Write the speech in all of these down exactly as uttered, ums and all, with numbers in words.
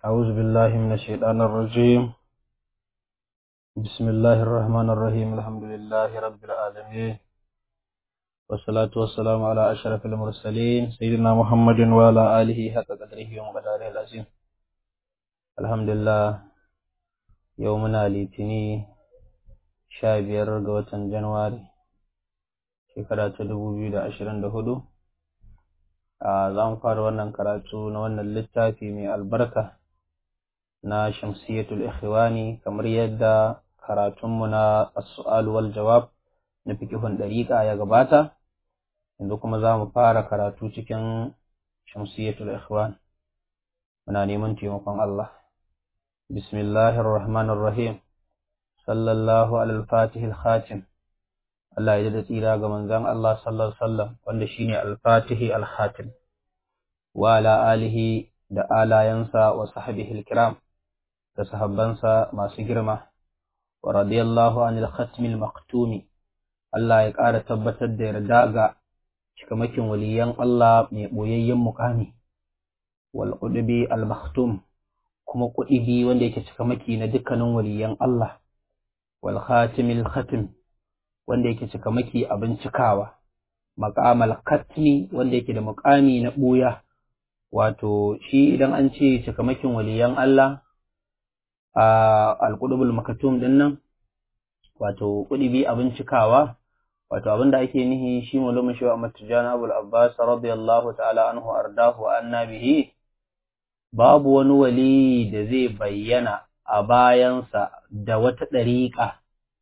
أعوذ بالله من الشيطان الرجيم. بسم الله الرحمن الرحيم. الحمد لله رب العالمين، والصلاة والسلام على أشرف المرسلين سيدنا محمد وعلى آله حق قدره ومقداره العظيم. الحمد لله. يومنا litini sha biyar ga watan Januwari shekara ta dubu biyu da ashirin da hudu. za mu fara wannan karatu na wannan littafi mai albarka na Shamsiyatul Ikhwani, kamar yadda karatunmu na as-su'al wal jawab na fiqhun dariqa ya gabata. Yanzu kuma za mu fara karatu cikin Shamsiyatul Ikhwan. Muna neman taimakon Allah. Bismillahir Rahmanir Rahim. Sallallahu alal Fatihil Khatim. Allah ya da tsira ga manzon Allah sallallahu alaihi wasallam wanda shine al-Fatihi al-Khatim, wa ala alihi da alayansa wa sahbihi al-kiram da sahabbansa masu girma, wa radiyallahu anil khatmil maktumi. Allah ya ƙara tabbatar da yarda ga cikamakin waliyan Allah mai boyayyen mukami, wal qudbi al maktum, kuma qudibi wanda yake cikamaki na dukkanin waliyan Allah, wal khatimil khatim, wanda yake cikamaki abin cikawa, maqamal khatmi, wanda yake da muqami na buya. Wato shi idan an ce cikamakin waliyan Allah a al-qudbul maktum din nan, wato qudibi abin cikawa, wato abinda ake nihi shi Maulana Shehu Ahmad Tijani Abul Abbas radiyallahu ta'ala anhu ardahu wa anna bihi. Babu wani wali da zai bayyana a bayansa da wata dariƙa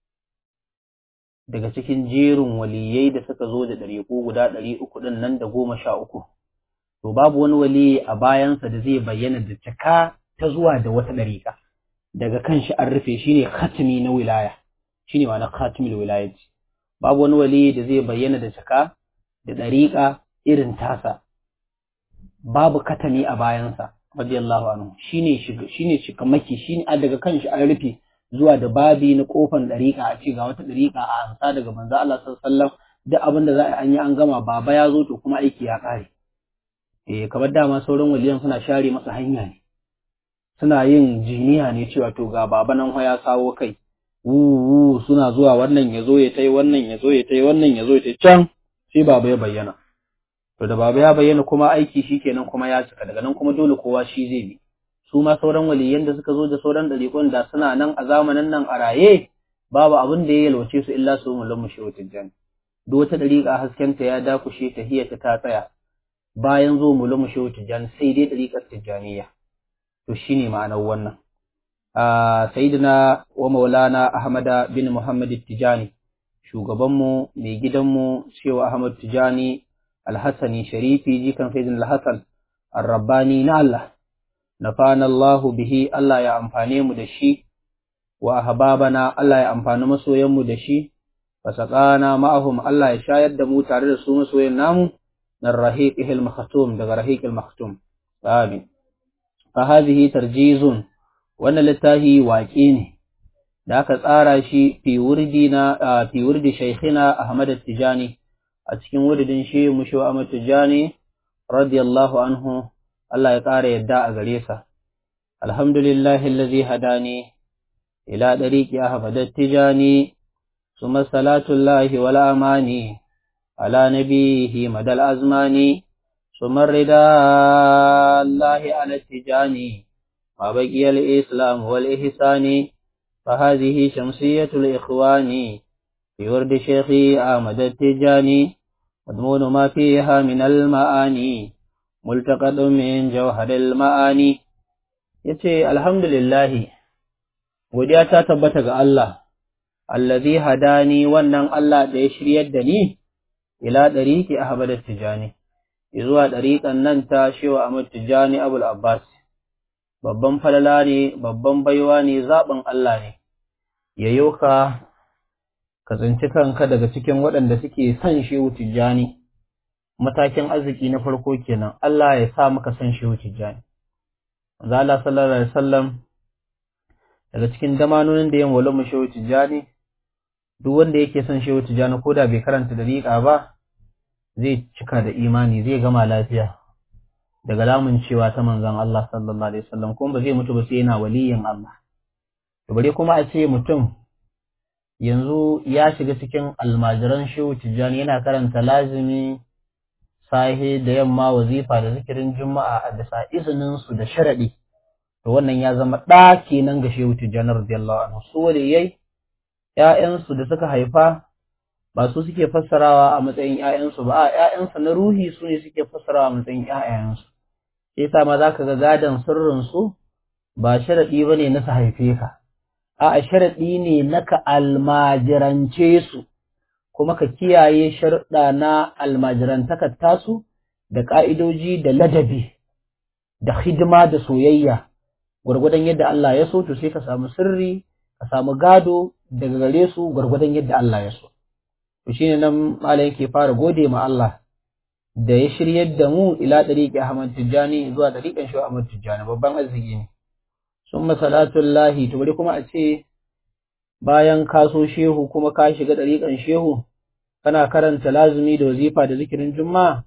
daga cikin jerin waliyai da suka zo da dariƙo guda ɗari uku din nan da goma sha uku. To babu wani wali a bayansa da zai bayyana da cika ta zuwa da wata dariƙa daga kan shi an rufe, shine khatmi na wilaya, shine ma'ana khatimul wilayati. Babu wani wali da zai bayyana da cika da dariƙa irin tasa, babu katami a bayansa radiyallahu anhu. Shine shine shikamaki, shine daga kan shi an rufe zuwa da babi na kofan dariƙa, a ce ga wata dariƙa a ansa daga manzo Allah sallallahu alaihi wasallam. Duk abin da za a yi an gama, baba ya zo to kuma aiki ya ƙare. Eh kamar dama sauran waliyan suna share masa hanya ne, suna yin jiniya ne cewa to ga baba nan ya sawo kai, wuwu suna zuwa wannan ya zo ya tai, wannan ya zo ya tai, wannan ya zo ya tai, can sai baba ya bayyana. To da baba ya bayyana kuma aiki shikenan kuma ya cika, daga nan kuma dole kowa shi zai bi. Su ma sauran waliyan da suka zo da sauran dariƙon da suna nan a zamanin nan a raye, babu abin da ya yalwace su illa su mulmu Shehu Tijjani. Duk wata dariƙa haskenta ya dakushe, tahiyata ta tsaya bayan zo mulmu Shehu Tijjani, sai dai dariƙar Tijjaniya. To shine ma'anar wannan. a sayyidina wa maulana Ahmad bin Muhammad Tijani, shugabanmu mai gidanmu Shehu Ahmad Tijani Al-Hassani Sharifi, jikan sayyidina Al-Hassan Ar-Rabbani na Allah. Nafana Allahu bihi, Allah ya amfane mu da shi, wa ahbabana, Allah ya amfani masoyan mu da shi, fasaqana ma'ahum, Allah ya shayar da mu tare da su masoyan namu, nan rahiqil maktum, daga rahiqil maktum. Amin. Fa hadhihi tarjizun, wannan littafi waƙe ne da aka tsara shi fi wurdi na fi wurdi shaykhina Ahmad Tijani, a cikin wurdin shehu mu Shehu Ahmad Tijani radiyallahu anhu, Allah ya ƙara yadda a gare sa. Alhamdulillahi allazi hadani ila dariqi Ahmad Tijani, summa salatullahi wal amani ala nabiyhi madal azmani, summa ridallahi ala Tijani ما بقي الإسلام والإحسان. فهذه شمسية الإخوان في ورد شيخي أحمد التجاني، مضمون ما فيها من المعاني ملتقط من جوهر المعاني. yace alhamdulillah, godiya ta tabbata ga Allah, allazi hadani, wannan Allah da ya shiryar da ni, ila dariqi Ahmad Tijani, zuwa dariqan nan ta Shehu Ahmad Tijani Abul Abbas. Babban falala ne, babban baiwa ne, zaɓin Allah ne, yayyo ka ka tsinci kanka daga cikin waɗanda suke son Shehu Tijjani. Matakin arziki na farko kenan, Allah ya sa maka son Shehu Tijjani. Manzo Allah sallallahu alaihi wasallam, daga cikin damanonin da ya maula mu Shehu Tijjani, duk wanda yake son Shehu Tijjani ko da bai karanta dariƙa ba, zai cika da imani, zai gama lafiya. daga lamun cewa ta manzon Allah sallallahu alaihi wasallam kuma ba zai mutu ba sai yana waliyin Allah. To bare kuma a ce mutum yanzu ya shiga cikin almajiran Shehu Tijjani yana karanta lazimi sahe da yamma wazifa da zikirin juma'a a bisa izinin su da sharadi, to wannan ya zama ɗa kenan ga Shehu Tijjani radiyallahu anhu. Su waliyai ƴaƴansu da suka haifa ba su suke fassarawa a matsayin ƴaƴansu ba, a ƴaƴansu na ruhi su ne suke fassarawa a matsayin ƴaƴansu. Sai sa ma zaka ga gadan sirrin su ba sharadi bane na su haife ka, a sharaɗi ne na ka almajirance su, kuma ka kiyaye sharuɗa na almajirantakar tasu da ƙa'idoji da ladabi da hidima da soyayya, gwargwadon yadda Allah ya so, to sai ka samu sirri, ka samu gado daga gare su gwargwadon yadda Allah ya so. To shine nan malam yake fara gode ma Allah da ya shiryar da mu ila ɗariƙi Ahmad Tijjani zuwa ɗariƙan Shehu Ahmad Tijjani, babban arziki ne. Summa salatullahi, to bari kuma a ce bayan ka so shehu kuma ka shiga ɗariƙan shehu kana karanta lazumi da wazifa da zikirin juma'a,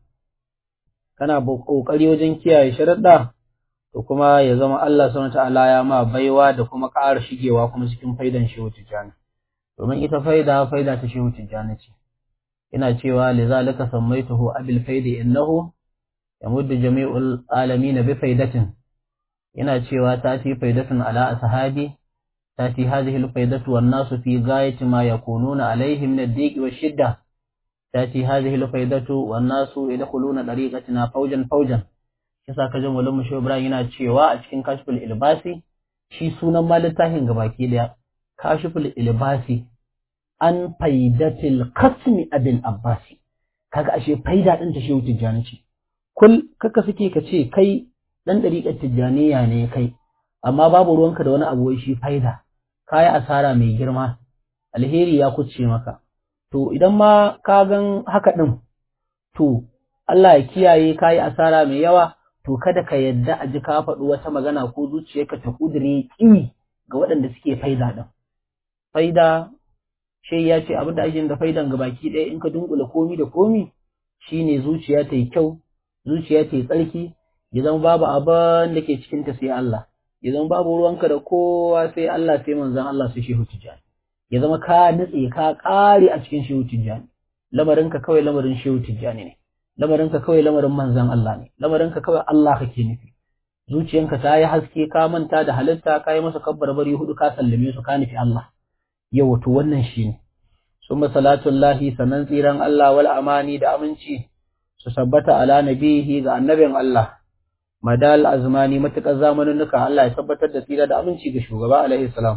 kana ƙoƙari wajen kiyaye sharaɗa, to kuma ya zama Allah subhanahu ta'ala ya ma baiwa da kuma ƙara shigewa kuma cikin faidan Shehu Tijjani, domin ita faida faida ta Shehu Tijjani ce. Ina cewa lizalika sammaituhu abil faidi innahu yamuddu jami'ul alamin bi faidatin. Ina cewa ta fi faidatun ala ashabi ta fi hadhihi al faidatu wan nasu fi ghayati ma yakununa alayhi min ad-diq wa shidda. Ta fi hadhihi al faidatu wan nasu yadkhuluna dariqatina fawjan fawjan. Kisa ka jin walin Shehu Ibrahim yana cewa a cikin Kashful Ilbasi, shi sunan malittahin gabaki daya Kashful Ilbasi an faidatil qasmi abil abbasi. Kaga ashe faida din ta Shehu Tijjani ce. Kul kaka suke ka ce kai dan dariƙar Tijjaniya ne kai, amma babu ruwanka da wani abu shi faida, kai asara mai girma, alheri ya kucce maka. To idan ma ka gan haka din, to Allah ya kiyaye kai asara mai yawa, to kada ka yadda a ji ka faɗi wata magana ko zuciyarka ta kudure ƙi ga waɗanda suke faida din. Faida shi ya ce abin da ake da faidan ga baki ɗaya in ka dunkula komi da komi shine zuciya ta yi kyau, zuciya ta yi tsarki, ya zama babu abin da ke cikinta sai Allah, ya zama babu ruwanka da kowa sai Allah sai manzan Allah sai Shehu Tijjani, ya zama ka nutse ka ƙare a cikin Shehu Tijjani, lamarinka kawai lamarin Shehu Tijjani ne, lamarinka kawai lamarin manzan Allah ne, lamarinka kawai Allah kake nufi, zuciyanka ta yi haske ka manta da halitta ka yi masa kabbar bari hudu ka sallame su ka nufi Allah. Yau to wannan shi ne. Summa salatullahi sannan tsiran Allah wal amani da aminci su sabbata ala nabihi ga annabin Allah. Madal azmani matuƙar zamaninnuka Allah ya tabbatar da tsira da aminci ga shugaba alaihi salam.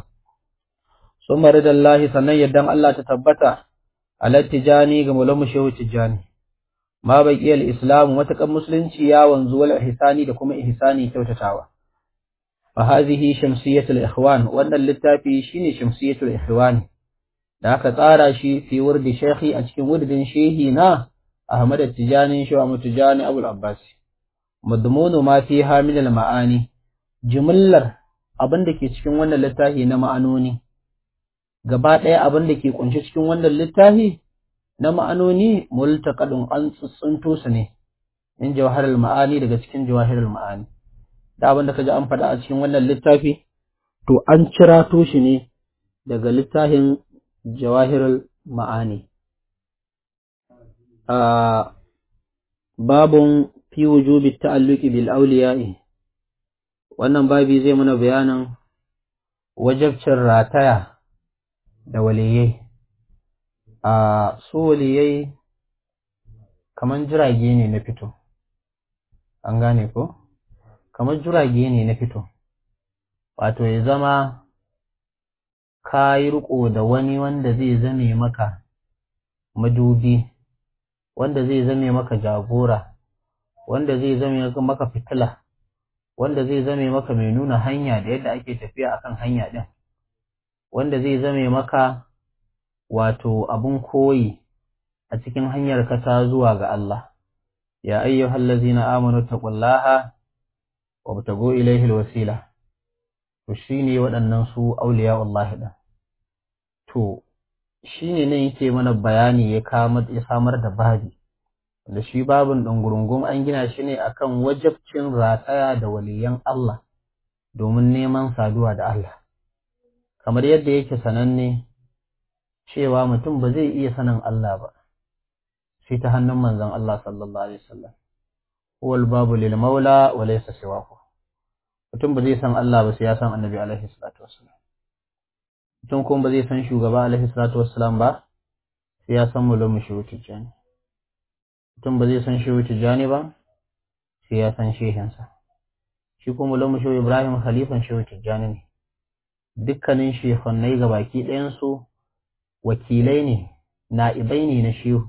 Summa ridallahi sannan yaddan Allah ta tabbata ala tijani ga mulamu Shehu Tijjani. Ma baqiyal islamu matuƙar musulunci ya wanzu wal ihsani da kuma ihsani kyautatawa. Fa hadhihi shamsiyatul ikhwan, wannan littafi shine shamsiyatul ikhwan da aka tsara shi fi wurdi shaykhi a cikin wurdin shehi na Ahmad Tijani Shehu Ahmad Tijani Abul Abbas. Madmunu ma fiha min al ma'ani, jumlar abin da ke cikin wannan littafi na ma'anoni, gaba ɗaya abin da ke kunshe cikin wannan littafi na ma'anoni multaqadun an tsuntsunto su ne in jawharul ma'ani daga cikin jawahirul ma'ani. Da abin da kaji an faɗa a cikin wannan littafi to an cirato shi ne daga littafin jawahirul ma'ani. a babun fi wujubi ta'alluqi bil awliya'i, wannan babi zai mana bayanin wajibcin rataya da waliyai. a su waliyai kaman jirage ne na fito, an gane ko? Kamar jirage ne na fito, wato ya zama ka yi riƙo da wani wanda zai zame maka madubi, wanda zai zame maka jagora, wanda zai zame maka fitila, wanda zai zame maka mai nuna hanya da yadda ake tafiya akan hanya ɗin, wanda zai zame maka wato abun koyi a cikin hanyar kasa zuwa ga Allah. Ya ayyuhallazina amanu taqullaha wabtago ilaihi alwasila. To shine waɗannan su auliya wallahi da. To shine ne yake mana bayani ya kamar ya samar da babi da shi babin ɗungurungun an gina shi ne akan wajabcin rataya da waliyan Allah domin neman saduwa da Allah. Kamar yadda yake sananne cewa mutum ba zai iya sanin Allah ba, sai ta hannun manzon Allah sallallahu Alaihi wasallam. Huwal babu lil maula wa laysa siwahu. Mutum ba zai san Allah ba sai ya san Annabi alaihi salatu wassalam. Mutum kuma ba zai san shugaba alaihi salatu wassalam ba sai ya san Maulana Shehu Tijjani. Mutum ba zai san Shehu Tijjani ba sai ya san shehinsa. Shi kuma Maulana Shehu Ibrahim khalifan Shehu Tijjani ne. Dukkanin shehunai gabaki ɗayansu wakilai ne, na'ibai ne na shehu,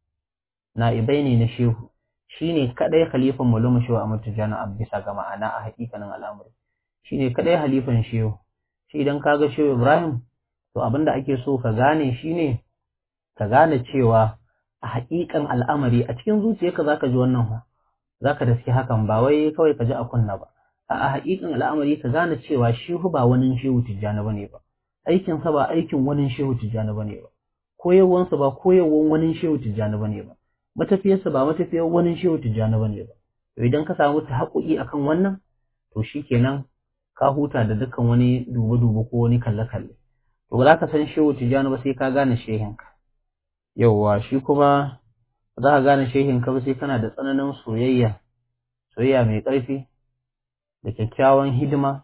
na'ibai ne na shehu, shi ne kaɗai khalifan Maulana Shehu Ahmad Tijjani a bisa ga ma'ana a haƙiƙanin al'amuri. Shi ne kaɗai halifan shehu. Shi idan ka ga Shehu Ibrahim, to abin da ake so ka gane shi ne, ka gane cewa a haƙiƙan al'amari a cikin zuciyarka za ka ji wannan ba, za ka daske hakan ba wai kawai ka ji a kunna ba. A haƙiƙan al'amari ka gane cewa shehu ba wani Shehu Tijjani ba ne ba. Aikinsa ba aikin wani Shehu Tijjani ba ne ba, koyarwansa ba koyarwan wani Shehu Tijjani ba ne ba, matafiyarsa ba matafiyar wani Shehu Tijjani ba ne ba. To idan ka samu ta haƙuƙi akan wannan, to shi kenan ka huta da dukkan wani dubu-dubu ko wani kalle-kalle. To ba za ka san Shehu Tijjani ba sai ka gane shehinka. Yauwa shi kuma ba za ka gane shehinka ba sai kana da tsananin soyayya, soyayya mai ƙarfi, da kyakkyawan hidima,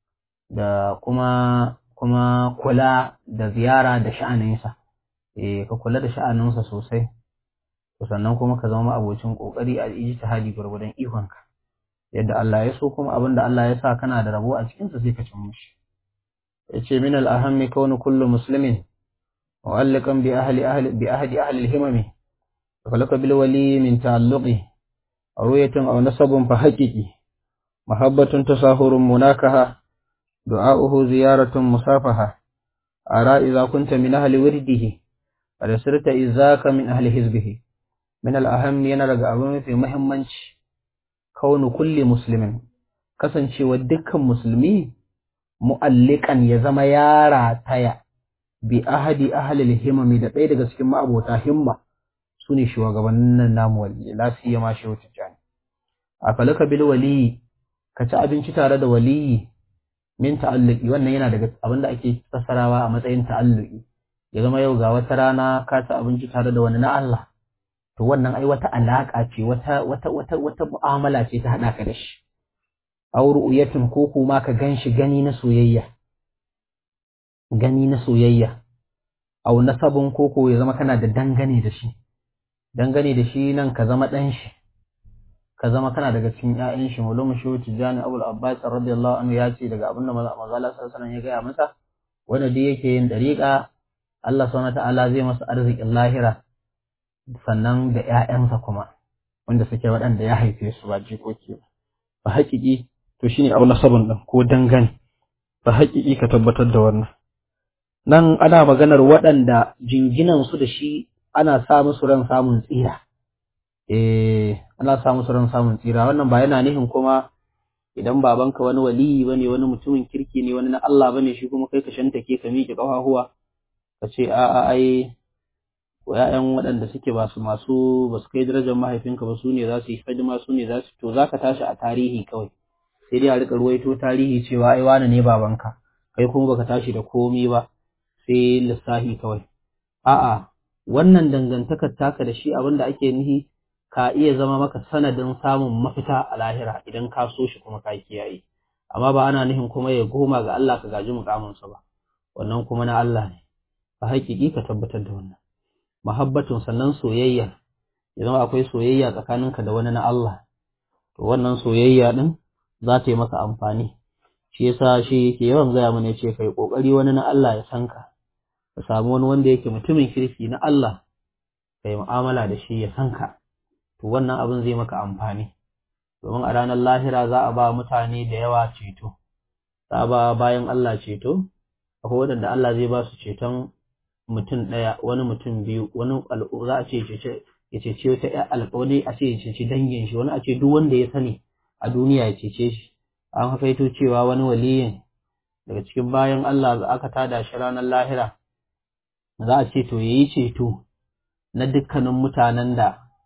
da kuma kuma kula da ziyara da sha'aninsa, eh ka kula da sha'aninsa sosai, to sannan kuma ka zama abocin kokari a ijtihadi gurgudan ikonka, yadda Allah ya so kuma abin da Allah ya sa kana da rabo a cikin sa sai ka cin mushi. Yace min al-ahammi kaunu kullu muslimin mu'alliqan bi ahli ahli bi ahdi ahli al-himami falaka bil wali min ta'alluqi aruyatun aw nasabun fa haqiqi mahabbatun tasahurun munakaha دعاؤه زيارة مصافحة أرى إذا كنت من أهل ورده قد صرت إذاك من أهل حزبه من الأهم ينرق أبوه في مهمنش كون كل مسلم كسنش ودك مسلمي مؤلقا يزم يارا تايا بأحد أهل الهمم دقيدة سكما أبو تاهمة سني شوى قبلنا النام ولي لا سيما شوى تجاني أفلك بالولي كتابين شتارد ولي min ta'alluqi wannan yana daga abin da ake fassarawa a matsayin ta'alluqi, ya zama yau ga wata rana ka ci abinci tare da wani na Allah, to wannan ai wata alaka ce, wata wata wata wata mu'amala ce ta hada ka da shi. Aw ru'yatun ko kuma ka ganshi gani na soyayya, gani na soyayya. Aw nasabun ko ko ya zama kana da dangane da shi, dangane da shi nan ka zama dan shi, ka zama kana daga cikin ƴaƴan shi. Maulana Shehu Tijjani Abul Abbas radiyallahu anhu ya ce daga abin da manzo Allah sallallahu alaihi wasallam ya gaya masa, wanda duk yake yin dariƙa Allah subhanahu wataala zai masa arzikin lahira sannan da ƴaƴansa kuma wanda suke waɗanda ya haife su ba jikoki ba. Ba haƙiƙi to shine abu nasabun din ko dangane, ba haƙiƙi ka tabbatar da wannan. Nan ana maganar waɗanda jinginan su da shi ana sa musu ran samun tsira. Eh, ana samu ran samun tsira. Wannan ba yana nihin kuma idan babanka wani waliyi bane, wani mutumin kirki ne, wani na Allah bane, shi kuma kai ka shantake ka miƙe ƙafafuwa ka ce a'a ai ƴaƴan waɗanda suke ba su masu ba su kai darajar mahaifinka ba su ne za su yi hidima, su ne za su, to za ka tashi a tarihi kawai, sai dai a riƙa ruwaito tarihi cewa ai wane ne babanka, kai kuma baka tashi da komai ba sai lissafi kawai. A'a, wannan dangantakar taka da shi abin da ake nihi ka iya zama maka sanadin samun mafita a lahira idan ka so shi kuma ka kiyaye, amma ba ana nihin kuma ya goma ga Allah ka gaji mukaminsa ba, wannan kuma na Allah ne. A haƙiƙi ka tabbatar da wannan. Mahabbatun sannan soyayya, ya zama akwai soyayya tsakaninka da wani na Allah, to wannan soyayya din za ta yi maka amfani. Shi yasa shi yake yawan gaya mana yace kai kokari wani na Allah ya san ka, ka samu wani wanda yake mutumin kirki na Allah, kai mu'amala da shi ya san ka, to wannan abin zai maka amfani, domin a ranar lahira za a ba mutane da yawa ceto, za a ba bayan Allah ceto, akwai waɗanda Allah zai ba su ceton mutum ɗaya, wani mutum biyu, wani za a ce ya cece wata ƴar alƙawari, a ce ya cece dangin shi, wani a ce duk wanda ya sani a duniya ya cece shi. An hakaito cewa wani waliyin daga cikin bayan Allah da aka tada shi ranar lahira, za a ce to yayi ceto na dukkanin mutanen da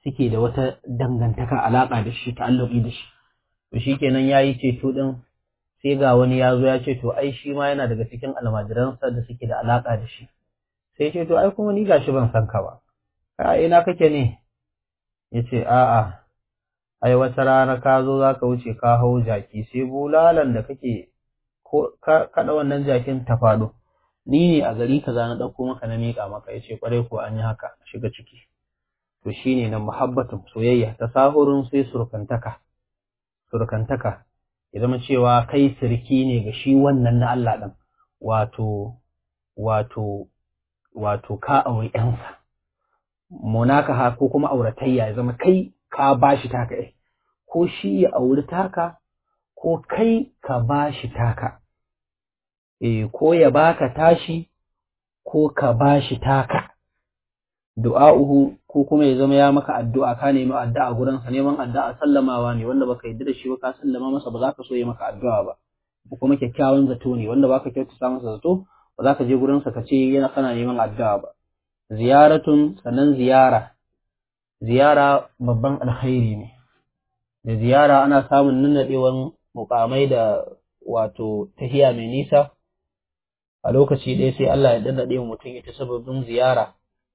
suke da wata dangantaka alaka da shi ta'alluqi da shi to shikenan yayi ceto din sai ga wani ya zo ya ce to ai shi ma yana daga cikin almajiransa da suke da alaka da shi sai ce to ai kuma ni gashi ban san ka ba a ina kake ne yace a'a ai wata rana ka zo zaka wuce ka hau jaki sai bulalan da kake ko kada wannan jakin ta fado ni ne a gari kaza na dauko maka na mika maka yace kwarai ko an yi haka shiga ciki to shine nan muhabbatun soyayya tasahurun sai surkantaka surkantaka ya zama cewa kai sirki ne ga shi wannan na Allah din wato wato wato ka aure yansa munakaha ko kuma auratayya ya zama kai ka bashi taka eh ko shi ya auri taka ko kai ka bashi taka eh ko ya baka tashi ko ka bashi taka du'a'uhu ko kuma ya zama ya maka addu'a ka nemi addu'a gurin sa neman addu'a sallamawa ne wanda baka yarda da shi ba ka sallama masa ba za ka so ya maka addu'a ba ko kuma kyakkyawan zato ne wanda baka kyautata masa zato ba za ka je gurin sa ka ce yana kana neman addu'a ba ziyaratun sanan ziyara ziyara babban alkhairi ne da ziyara ana samun nannadewan mukamai da wato tahiya mai nisa a lokaci ɗaya sai Allah ya dannade mutum ita sababin ziyara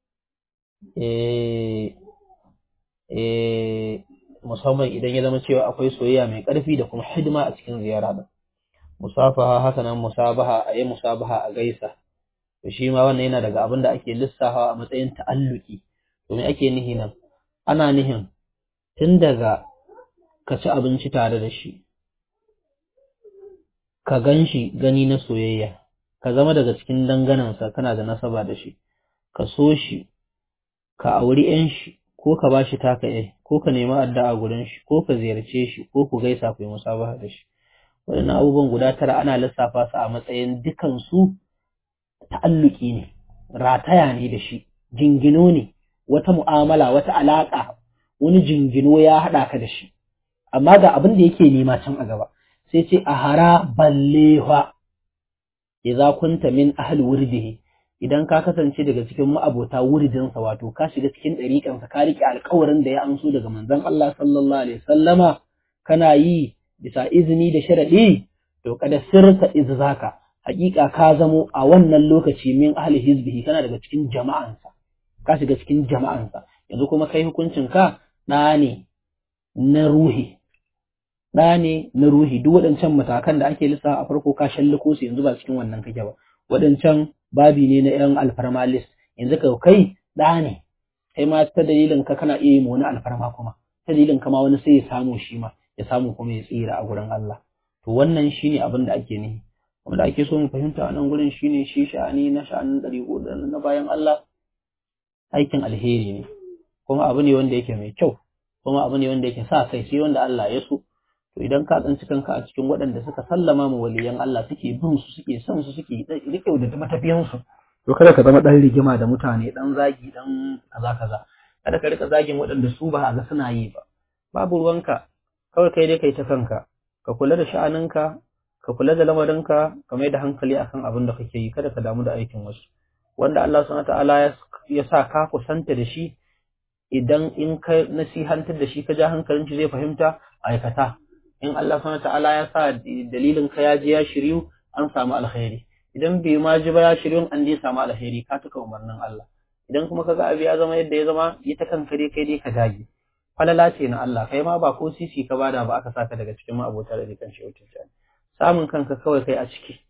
eh eh musamman idan ya zama cewa akwai soyayya mai ƙarfi da kuma hidima a cikin ziyara da musafaha haka nan musabaha a yi musabaha a gaisa to shi ma wannan yana daga abin da ake lissafa a matsayin ta'alluki to me ake nihi nan ana nihin tun daga ka ci abinci tare da shi ka gan shi gani na soyayya ka zama daga cikin danganansa kana da nasaba da shi ka so shi ka auri ‘yan shi, ko ka ba shi taka ‘yai, ko ka nemi addu'a gurin shi, ko ka ziyarce shi, ko ku gaisa ku yi musabaha da shi. Waɗannan abubuwan guda tara ana lissafa su a matsayin dukansu ta'alluki ne, rataya ne da shi, jingino ne, wata mu'amala, wata alaƙa, wani jingino ya haɗa ka da shi. Amma ga abin da yake nema can a gaba, sai ce a hara ballewa, idza kunta min ahli wurdihi. Idan ka kasance daga cikin ma'abota wuridinsa wato ka shiga cikin ɗariƙansa ka riƙe alƙawarin da ya amso daga manzon Allah sallallahu alaihi wasallama kana yi bisa izini da sharaɗi to kada sirta izzaka haƙiƙa ka zamo a wannan lokaci min ahli hizbihi kana daga cikin jama'ansa ka shiga cikin jama'ansa yanzu kuma kai hukuncin ka ɗa ne na ruhi ɗa ne na ruhi duk waɗancan matakan da ake lissafa a farko ka shalliko su yanzu ba cikin wannan kake ba waɗancan babi ne na ‘yan alfarma list, yanzu ka kai ɗa ne, kai ma ta dalilin ka kana iya yi wani alfarma kuma, ta dalilin ka ma wani sai ya samu shi ma, ya samu kuma ya tsira a gurin Allah. To wannan shi ne abin da ake nihi, wanda ake so mu fahimta a nan gurin shi ne shi sha'ani na sha'anin ɗariƙo da na bayan Allah, aikin alheri ne, kuma abu ne wanda yake mai kyau, kuma abu ne wanda yake sa kai sai wanda Allah ya so. To idan ka tsanci kanka a cikin waɗanda suka sallama mu waliyan Allah suke bin su suke son su suke rike da matafiyan su to kada ka zama dan rigima da mutane dan zagi dan kaza kaza kada ka rika zagin waɗanda su ba a ga suna yi ba babu ruwanka kawai kai dai kai ta kanka ka kula da sha'aninka ka kula da lamarinka ka mai da hankali akan abin da kake yi kada ka damu da aikin wasu wanda Allah subhanahu wataala ya sa ka kusanta da shi idan in ka nasihantar da shi ka ja hankalin shi zai fahimta aikata in Allah subhanahu ta'ala ya sa dalilin ka ya je ya shiryu an samu alkhairi idan bai ma ji ba ya shiryu an je samu alkhairi ka tuka umarnin Allah idan kuma kaga abu ya zama yadda ya zama yi ta kanka dai kai dai ka dage falala ce na Allah kai ma ba ko sisi ka bada ba aka saka daga cikin ma'abota da kan shi wuce samun kanka kawai kai a ciki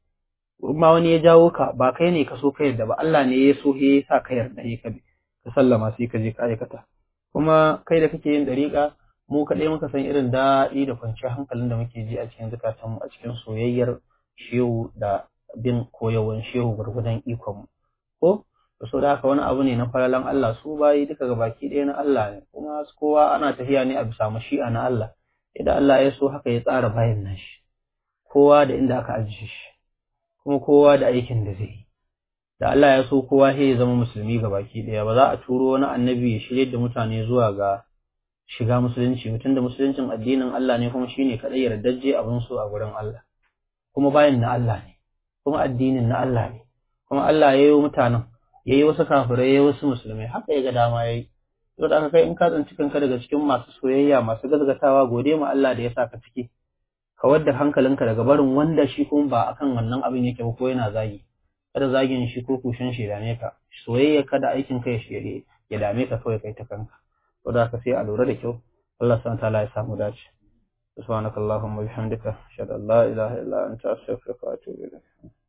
ma wani ya jawo ka ba kai ne ka so ka yarda ba Allah ne ya so ya sa ka yarda ya ka ka sallama sai ka je ka aikata kuma kai da kake yin dariƙa mu kaɗai muka san irin daɗi da kwanciyar hankalin da muke ji a cikin zukatanmu a cikin soyayyar shehu da bin koyawan shehu gwargwadon ikonmu ko da so da haka wani abu ne na falalan Allah su bayi duka ga baki ɗaya na Allah ne kuma kowa ana tafiya ne a bisa mashi'a na Allah idan Allah ya so haka ya tsara bayan nashi kowa da inda aka ajiye shi kuma kowa da aikin da zai yi da Allah ya so kowa sai ya zama musulmi ga baki ɗaya ba za a turo wani annabi ya shirye da mutane zuwa ga shiga musulunci mutum da musuluncin addinin Allah ne kuma shine kadai yardajje abin so a gurin Allah kuma bayan na Allah ne kuma addinin na Allah ne kuma Allah yayi mutanen yayi wasu kafirai yayi wasu musulmai haka ya ga dama yayi to da aka kai in ka tsinci kanka daga cikin masu soyayya masu gazgatawa gode ma Allah da ya saka ciki ka wadda hankalinka daga barin wanda shi kuma ba akan wannan abin yake ba ko yana zagi kada zagin shi ko kushin shi dame ka soyayya kada aikin kai shi ya dame ka kawai kai ta kanka to da ka sai a lura da kyau Allah subhanahu wa ta'ala ya samu dace subhanakallahumma wa bihamdika ashhadu an la ilaha illa anta astaghfiruka wa atubu ilayk